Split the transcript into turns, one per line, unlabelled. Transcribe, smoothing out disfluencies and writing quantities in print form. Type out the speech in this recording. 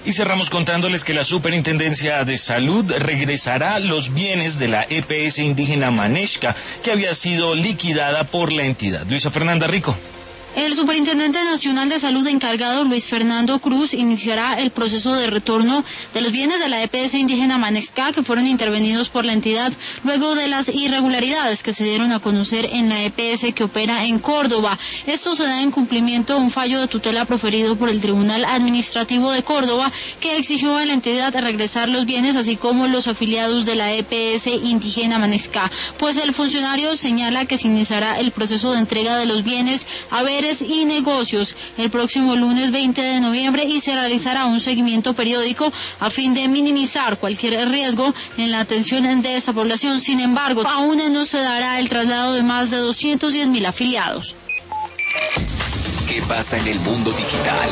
Y cerramos contándoles que la Superintendencia de Salud regresará los bienes de la EPS indígena Manexca, que había sido liquidada por la entidad. Luisa Fernanda Rico.
El Superintendente Nacional de Salud encargado, Luis Fernando Cruz, iniciará el proceso de retorno de los bienes de la EPS indígena Manexca que fueron intervenidos por la entidad luego de las irregularidades que se dieron a conocer en la EPS que opera en Córdoba. Esto se da en cumplimiento a un fallo de tutela proferido por el Tribunal Administrativo de Córdoba que exigió a la entidad regresar los bienes así como los afiliados de la EPS indígena Manexca. Pues el funcionario señala que se iniciará el proceso de entrega de los bienes, haberes y negocios el próximo lunes 20 de noviembre y se realizará un seguimiento periódico a fin de minimizar cualquier riesgo en la atención de esta población. Sin embargo, aún no se dará el traslado de más de 210.000 afiliados.
¿Qué pasa en el mundo digital?